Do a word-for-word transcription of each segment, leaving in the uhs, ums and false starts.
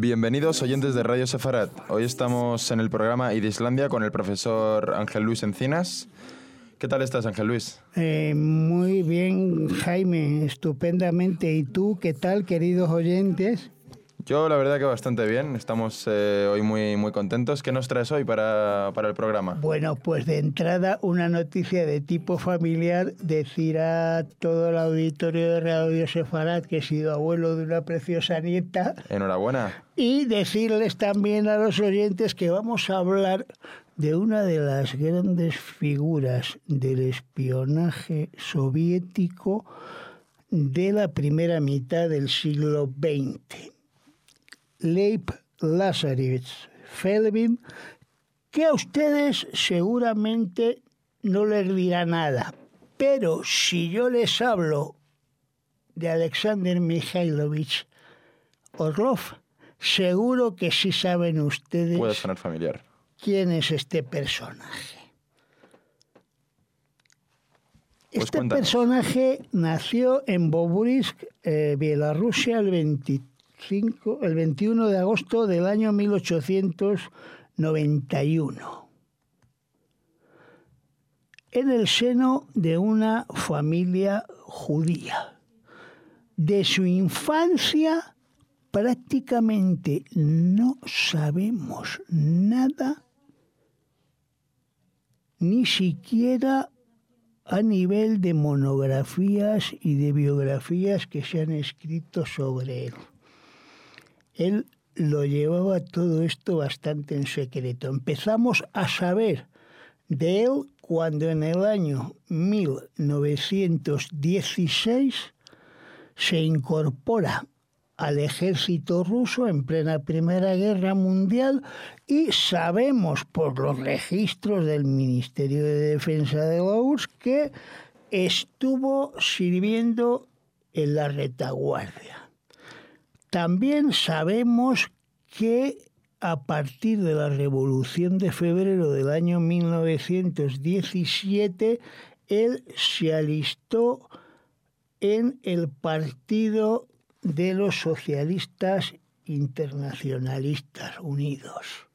Bienvenidos oyentes de Radio Sefarat. Hoy estamos en el programa Idislandia con el profesor Ángel Luis Encinas. ¿Qué tal estás, Ángel Luis? Eh, muy bien, Jaime, estupendamente. ¿Y tú qué tal, queridos oyentes? Yo la verdad que bastante bien, estamos eh, hoy muy, muy contentos. ¿Qué nos traes hoy para, para el programa? Bueno, pues de entrada una noticia de tipo familiar, decir a todo el auditorio de Radio Sefarat que he sido abuelo de una preciosa nieta. Enhorabuena. Y decirles también a los oyentes que vamos a hablar de una de las grandes figuras del espionaje soviético de la primera mitad del siglo veinte. Leib Lazarevich Felbin, que a ustedes seguramente no les dirá nada, pero si yo les hablo de Alexander Mikhailovich Orlov, seguro que sí saben ustedes. Puede sonar familiar. ¿Quién es este personaje? Pues este cuéntanos. personaje nació en Bobruisk, eh, Bielorrusia, el veinticinco el veintiuno de agosto del año mil ochocientos noventa y uno, en el seno de una familia judía. De su infancia prácticamente no sabemos nada, ni siquiera a nivel de monografías y de biografías que se han escrito sobre él. Él lo llevaba todo esto bastante en secreto. Empezamos a saber de él cuando en el año mil novecientos dieciséis se incorpora al ejército ruso en plena Primera Guerra Mundial y sabemos por los registros del Ministerio de Defensa de la U R S S que estuvo sirviendo en la retaguardia. También sabemos que a partir de la Revolución de Febrero del año mil novecientos diecisiete, él se alistó en el Partido de los Socialistas Internacionalistas Unidos.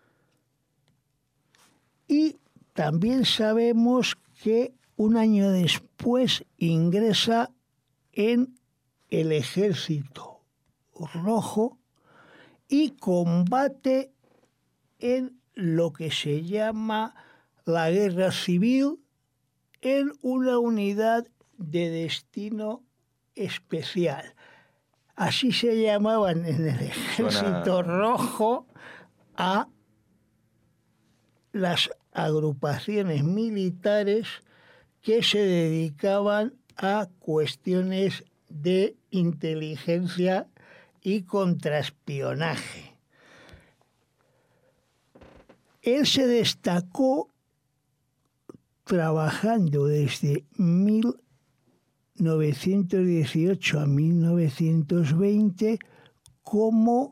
Y también sabemos que un año después ingresa en el Ejército Rojo y combate en lo que se llama la Guerra Civil en una unidad de destino especial. Así se llamaban en el Ejército Suena... Rojo a las agrupaciones militares que se dedicaban a cuestiones de inteligencia y contraespionaje. Él se destacó trabajando desde mil novecientos dieciocho a mil novecientos veinte como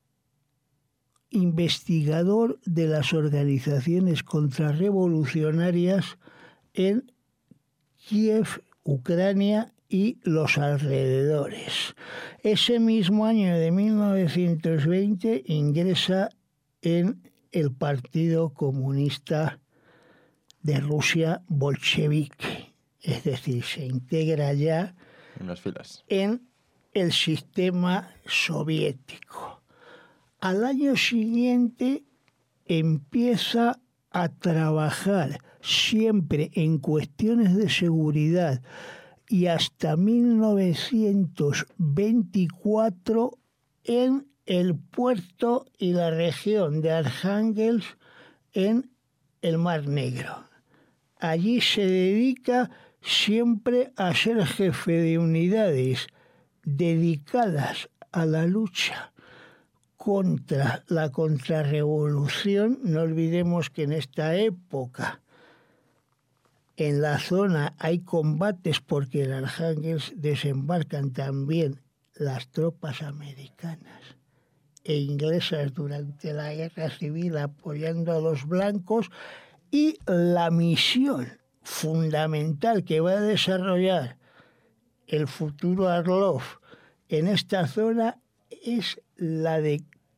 investigador de las organizaciones contrarrevolucionarias en Kiev, Ucrania y los alrededores. Ese mismo año de mil novecientos veinte ingresa en el Partido Comunista de Rusia bolchevique, es decir, se integra ya en las filas, en el sistema soviético. Al año siguiente empieza a trabajar siempre en cuestiones de seguridad y hasta mil novecientos veinticuatro en el puerto y la región de Arjángelsk en el Mar Negro. Allí se dedica siempre a ser jefe de unidades dedicadas a la lucha contra la contrarrevolución. No olvidemos que en esta época en la zona hay combates porque en Arjángelsk desembarcan también las tropas americanas e inglesas durante la Guerra Civil apoyando a los blancos, y la misión fundamental que va a desarrollar el futuro Orlov en esta zona es la de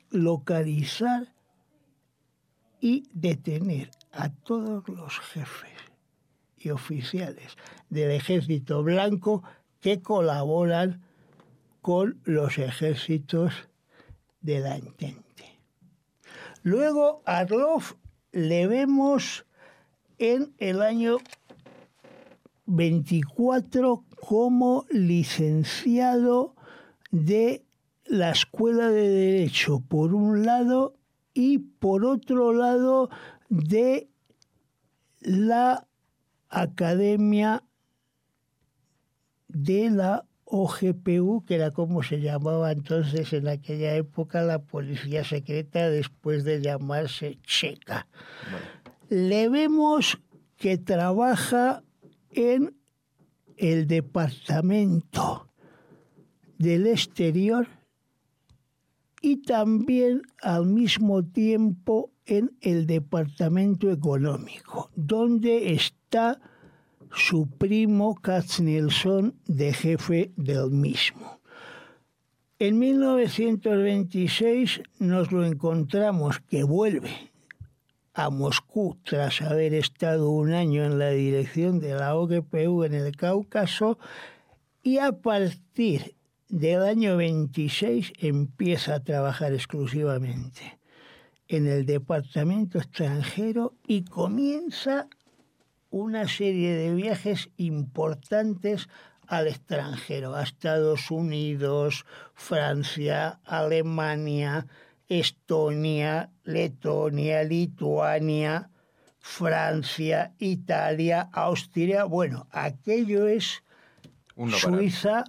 localizar y detener a todos los jefes y oficiales del ejército blanco que colaboran con los ejércitos de la Entente. Luego a Arlov le vemos en el año veinticuatro como licenciado de la Escuela de Derecho, por un lado, y por otro lado de la Academia de la O G P U, que era como se llamaba entonces en aquella época la policía secreta, después de llamarse Checa. Bueno. Le vemos que trabaja en el Departamento del Exterior y también al mismo tiempo en el Departamento Económico, donde está su primo Katznelson de jefe del mismo. En mil novecientos veintiséis nos lo encontramos que vuelve a Moscú tras haber estado un año en la dirección de la O G P U en el Cáucaso, y a partir del año veintiséis empieza a trabajar exclusivamente en el Departamento Extranjero y comienza una serie de viajes importantes al extranjero, a Estados Unidos, Francia, Alemania, Estonia, Letonia, Lituania, Francia, Italia, Austria. Bueno, aquello es Uno Suiza,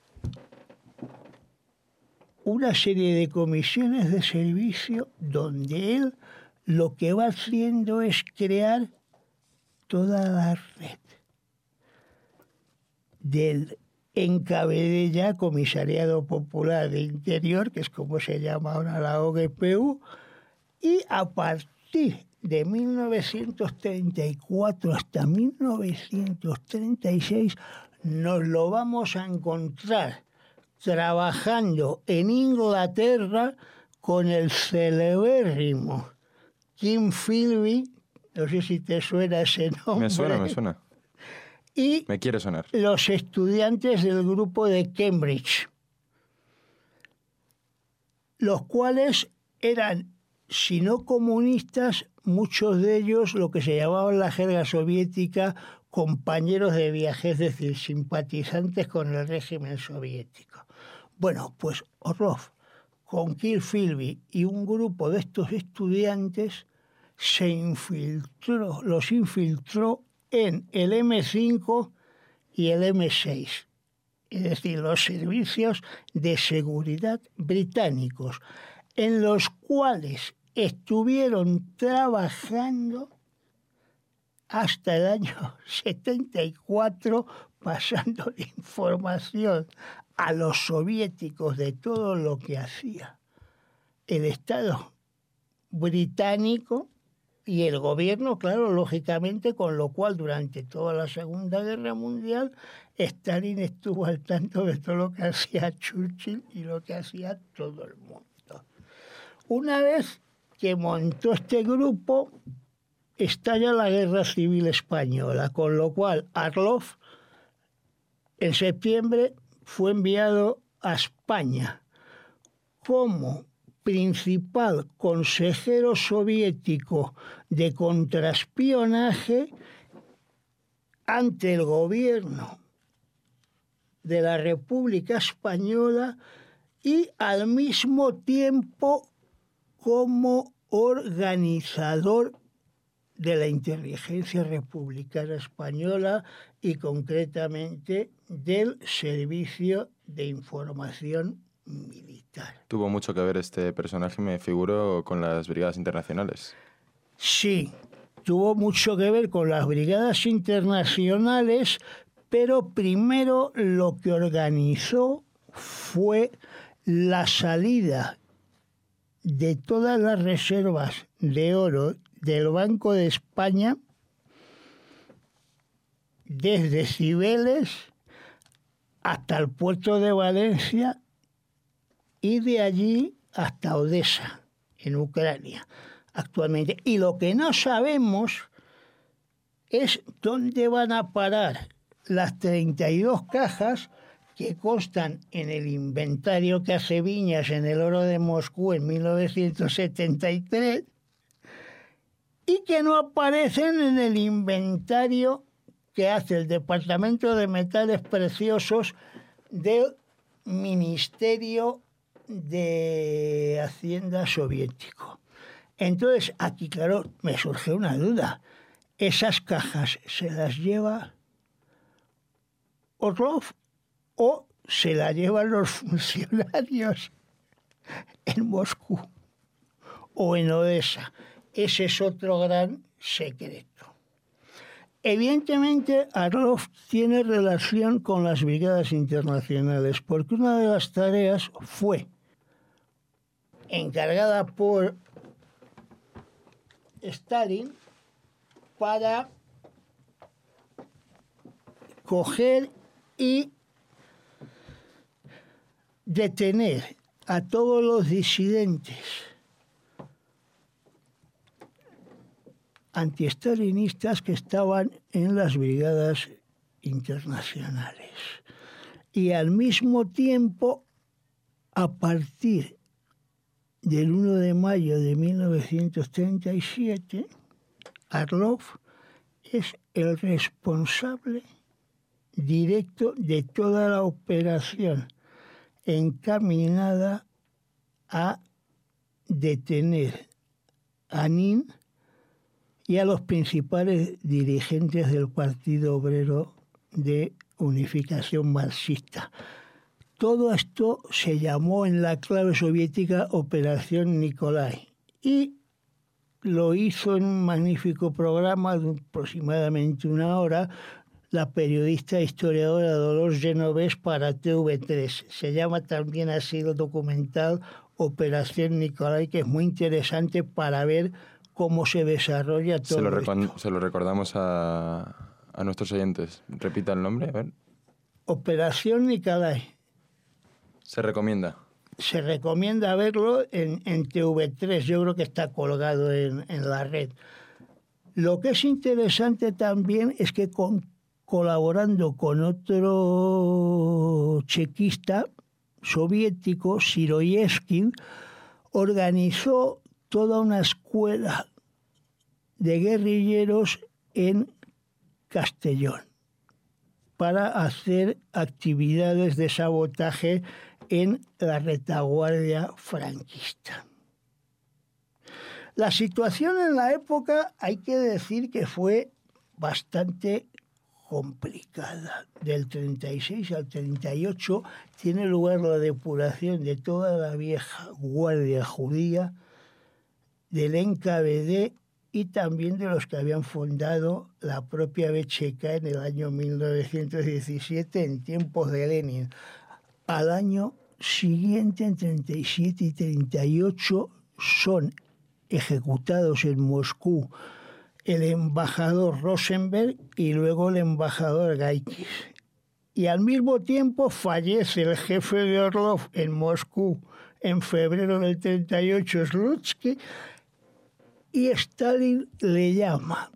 una serie de comisiones de servicio donde él lo que va haciendo es crear toda la red del N K V D, ya Comisariado Popular de Interior, que es como se llama ahora la O G P U, y a partir de mil novecientos treinta y cuatro hasta mil novecientos treinta y seis nos lo vamos a encontrar trabajando en Inglaterra con el celebérrimo Kim Philby. No sé si te suena ese nombre. Me suena, me suena. Y me quiere sonar. Los estudiantes del grupo de Cambridge, los cuales eran, si no comunistas, muchos de ellos lo que se llamaba en la jerga soviética compañeros de viaje, es decir, simpatizantes con el régimen soviético. Bueno, pues Orlov, con Kim Philby y un grupo de estos estudiantes, se infiltró, los infiltró en el eme cinco y el eme seis, es decir, los servicios de seguridad británicos, en los cuales estuvieron trabajando hasta el año setenta y cuatro, pasando la información a los soviéticos de todo lo que hacía el Estado británico y el gobierno, claro, lógicamente, con lo cual durante toda la Segunda Guerra Mundial Stalin estuvo al tanto de todo lo que hacía Churchill y lo que hacía todo el mundo. Una vez que montó este grupo, estalla la Guerra Civil Española, con lo cual Arlov en septiembre fue enviado a España como principal consejero soviético de contraespionaje ante el gobierno de la República Española y al mismo tiempo como organizador de la inteligencia republicana española y concretamente del Servicio de Información Militar. Tuvo mucho que ver este personaje, me figuro, con las brigadas internacionales. Sí, tuvo mucho que ver con las brigadas internacionales, pero primero lo que organizó fue la salida de todas las reservas de oro del Banco de España desde Cibeles hasta el puerto de Valencia y de allí hasta Odessa, en Ucrania, actualmente. Y lo que no sabemos es dónde van a parar las treinta y dos cajas que constan en el inventario que hace Viñas en el oro de Moscú en mil novecientos setenta y tres y que no aparecen en el inventario que hace el Departamento de Metales Preciosos del Ministerio de Hacienda soviético. Entonces, aquí, claro, me surge una duda. ¿Esas cajas se las lleva Orlov o se las llevan los funcionarios en Moscú o en Odessa? Ese es otro gran secreto. Evidentemente, Orlov tiene relación con las brigadas internacionales, porque una de las tareas fue encargada por Stalin para coger y detener a todos los disidentes antiestalinistas que estaban en las brigadas internacionales. Y al mismo tiempo, a partir del primero de mayo de mil novecientos treinta y siete, Orlov es el responsable directo de toda la operación encaminada a detener a Nin y a los principales dirigentes del Partido Obrero de Unificación Marxista. Todo esto se llamó en la clave soviética Operación Nikolai y lo hizo en un magnífico programa de aproximadamente una hora la periodista e historiadora Dolores Genovés para T V tres. Se llama también así el documental Operación Nikolai, que es muy interesante para ver cómo se desarrolla todo se lo esto. Se lo recordamos a, a nuestros oyentes. Repita el nombre, a ver. Operación Nikolai. Se recomienda. Se recomienda verlo en, en T V tres. Yo creo que está colgado en, en la red. Lo que es interesante también es que con, colaborando con otro chequista soviético, Siroyevsky, organizó toda una escuela de guerrilleros en Castellón para hacer actividades de sabotaje en la retaguardia franquista. La situación en la época, hay que decir que fue bastante complicada. Del treinta y seis al treinta y ocho tiene lugar la depuración de toda la vieja guardia judía, del N K V D y también de los que habían fundado la propia B Ch K en el año mil novecientos diecisiete, en tiempos de Lenin. Al año siguiente, en treinta y siete y treinta y ocho, son ejecutados en Moscú el embajador Rosenberg y luego el embajador Gaikis. Y al mismo tiempo fallece el jefe de Orlov en Moscú en febrero del treinta y ocho, Slutsky, y Stalin le llama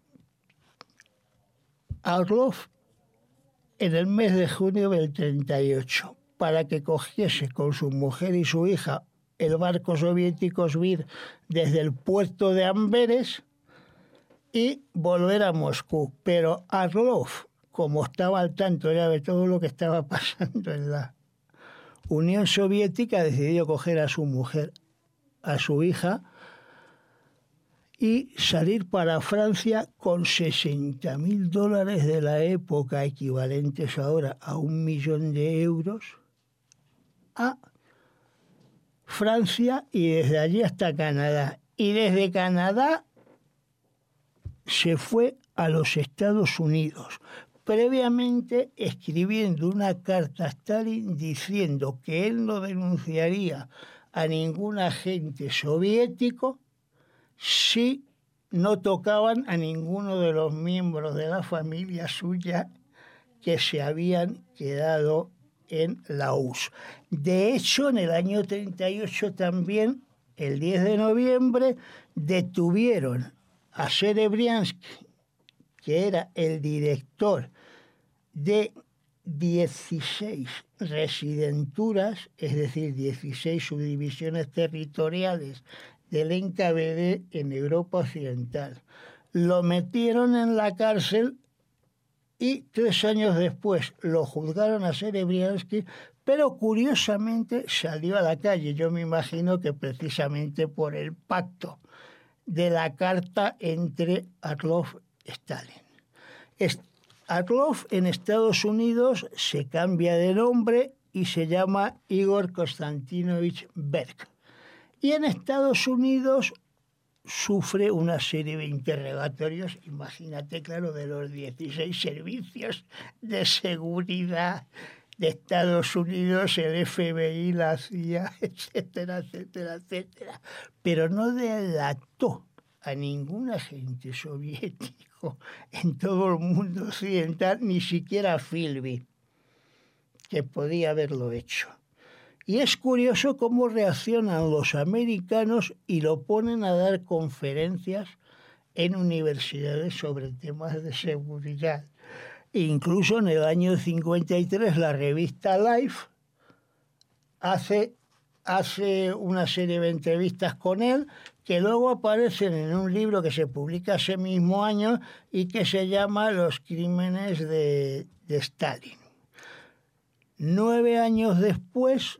a Orlov en el mes de junio del treinta y ocho para que cogiese con su mujer y su hija el barco soviético Svir desde el puerto de Amberes y volver a Moscú. Pero Orlov, como estaba al tanto ya de todo lo que estaba pasando en la Unión Soviética, decidió coger a su mujer, a su hija, y salir para Francia con sesenta mil dólares de la época, equivalentes ahora a un millón de euros, a Francia y desde allí hasta Canadá. Y desde Canadá se fue a los Estados Unidos, previamente escribiendo una carta a Stalin diciendo que él no denunciaría a ningún agente soviético si no tocaban a ninguno de los miembros de la familia suya que se habían quedado en la U R S S. De hecho, en el año treinta y ocho también, el diez de noviembre, detuvieron a Serebriansky, que era el director de dieciséis residenturas, es decir, dieciséis subdivisiones territoriales del N K V D en Europa Occidental. Lo metieron en la cárcel y tres años después lo juzgaron a Serebriansky, pero curiosamente salió a la calle. Yo me imagino que precisamente por el pacto de la carta entre Orlov y Stalin. Orlov en Estados Unidos se cambia de nombre y se llama Igor Konstantinovich Berg. Y en Estados Unidos sufre una serie de interrogatorios, imagínate, claro, de los dieciséis servicios de seguridad de Estados Unidos, el F B I, la C I A, etcétera, etcétera, etcétera. Pero no delató a ningún agente soviético en todo el mundo occidental, ni siquiera a Philby, que podía haberlo hecho. Y es curioso cómo reaccionan los americanos y lo ponen a dar conferencias en universidades sobre temas de seguridad. Incluso en el año cincuenta y tres la revista Life hace, hace una serie de entrevistas con él que luego aparecen en un libro que se publica ese mismo año y que se llama Los crímenes de, de Stalin. Nueve años después,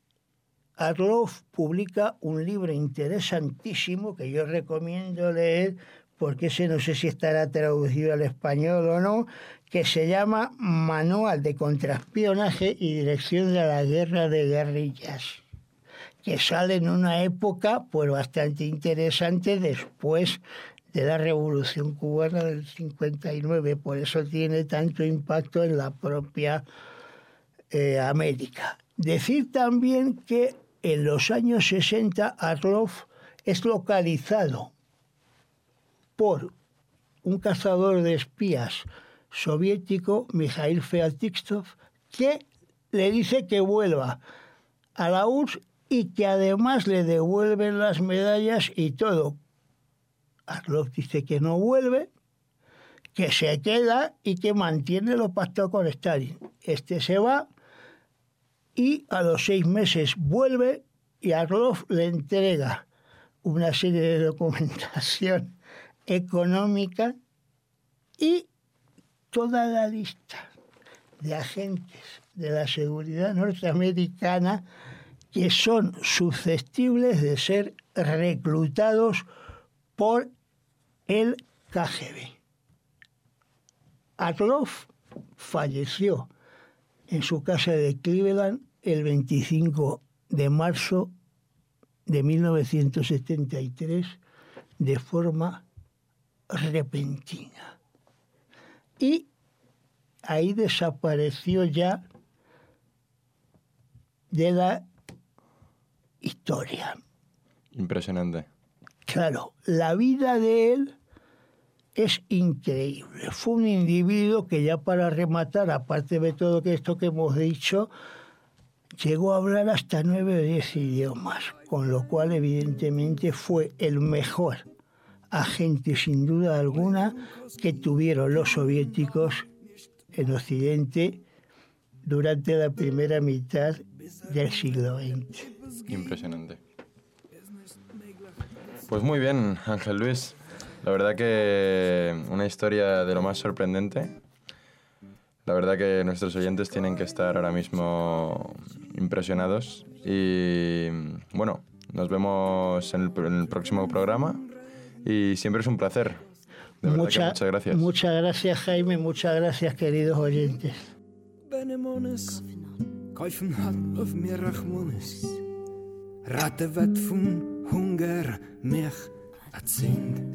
Orlov publica un libro interesantísimo que yo recomiendo leer, porque ese no sé si estará traducido al español o no, que se llama Manual de Contraespionaje y Dirección de la Guerra de Guerrillas, que sale en una época pues bastante interesante después de la Revolución Cubana del cincuenta y nueve, por eso tiene tanto impacto en la propia eh, América. Decir también que en los años sesenta Orlov es localizado por un cazador de espías soviético, Mikhail Feoktistov, que le dice que vuelva a la U R S S y que además le devuelven las medallas y todo. Orlov dice que no vuelve, que se queda y que mantiene lo pactado con Stalin. Este se va y a los seis meses vuelve y Orlov le entrega una serie de documentación económica y toda la lista de agentes de la seguridad norteamericana que son susceptibles de ser reclutados por el K G B. Orlov falleció en su casa de Cleveland el veinticinco de marzo de mil novecientos setenta y tres de forma repentina. Y ahí desapareció ya de la historia. Impresionante. Claro, la vida de él es increíble. Fue un individuo que, ya para rematar, aparte de todo esto que hemos dicho, llegó a hablar hasta nueve o diez idiomas, con lo cual evidentemente fue el mejor agente, sin duda alguna, que tuvieron los soviéticos en Occidente durante la primera mitad del siglo veinte. Impresionante. Pues muy bien, Ángel Luis. La verdad que una historia de lo más sorprendente. La verdad que nuestros oyentes tienen que estar ahora mismo impresionados. Y bueno, nos vemos en el, en el próximo programa. Y siempre es un placer. De verdad Mucha, que muchas gracias. Muchas gracias, Jaime. Muchas gracias, queridos oyentes. Ratte wat von Hunger mich erzwingt.